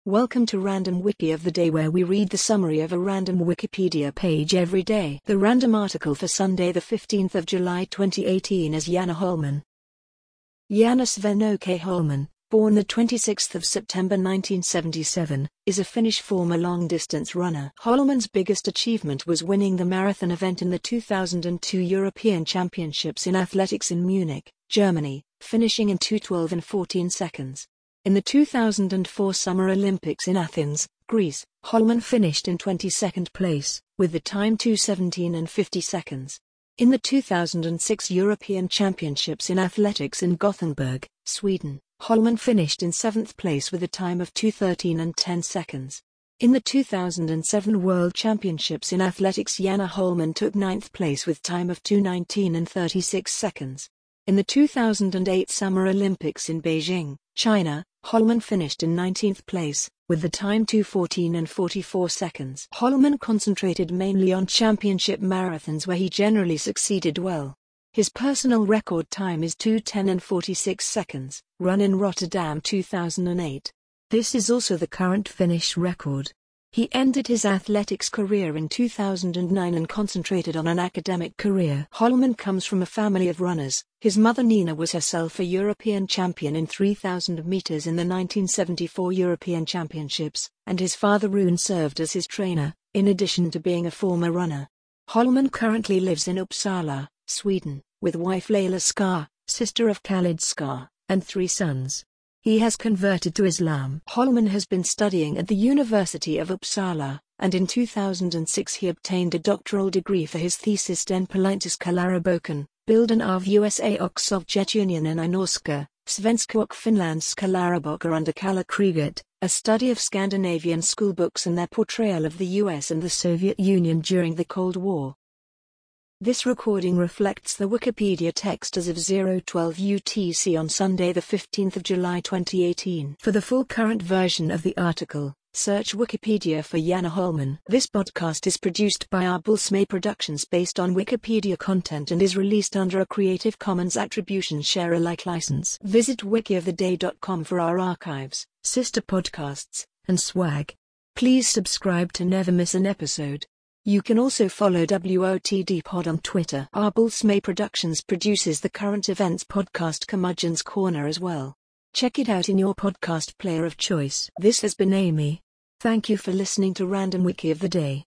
Welcome to Random Wiki of the Day, where we read the summary of a random Wikipedia page every day. The random article for Sunday the 15th of July 2018 is Janne Hollmann. Janne Sven-Åke Hollmann, born the 26th of September 1977, is a Finnish former long-distance runner. Hollmann's biggest achievement was winning the marathon event in the 2002 European Championships in Athletics in Munich, Germany, finishing in 2:12 and 14 seconds. In the 2004 Summer Olympics in Athens, Greece, Hollmann finished in 22nd place, with the time 2:17 and 50 seconds. In the 2006 European Championships in Athletics in Gothenburg, Sweden, Hollmann finished in 7th place with a time of 2:13 and 10 seconds. In the 2007 World Championships in Athletics, Janne Hollmann took 9th place with time of 2:19 and 36 seconds. In the 2008 Summer Olympics in Beijing, China, Hollmann finished in 19th place, with the time 2:14 and 44 seconds. Hollmann concentrated mainly on championship marathons, where he generally succeeded well. His personal record time is 2:10 and 46 seconds, run in Rotterdam 2008. This is also the current Finnish record. He ended his athletics career in 2009 and concentrated on an academic career. Hollmann comes from a family of runners. His mother Nina was herself a European champion in 3,000 meters in the 1974 European Championships, and his father Rune served as his trainer, in addition to being a former runner. Hollmann currently lives in Uppsala, Sweden, with wife Layla Skar, sister of Khalid Skar, and 3 sons. He has converted to Islam. Hollmann has been studying at the University of Uppsala, and in 2006 he obtained a doctoral degree for his thesis Den politiska läroboken, Bilden av USA och Sovjetunionen i norska, svenska och finländska läroböcker under kalla kriget, a study of Scandinavian schoolbooks and their portrayal of the US and the Soviet Union during the Cold War. This recording reflects the Wikipedia text as of 0:12 UTC on Sunday the 15th of July 2018. For the full current version of the article, search Wikipedia for Janne Hollmann. This podcast is produced by Arbulsmay Productions based on Wikipedia content and is released under a Creative Commons Attribution Share Alike license. Visit wikioftheday.com for our archives, sister podcasts, and swag. Please subscribe to never miss an episode. You can also follow WOTD Pod on Twitter. Arbulsmay Productions produces the current events podcast Curmudgeon's Corner as well. Check it out in your podcast player of choice. This has been Amy. Thank you for listening to Random Wiki of the Day.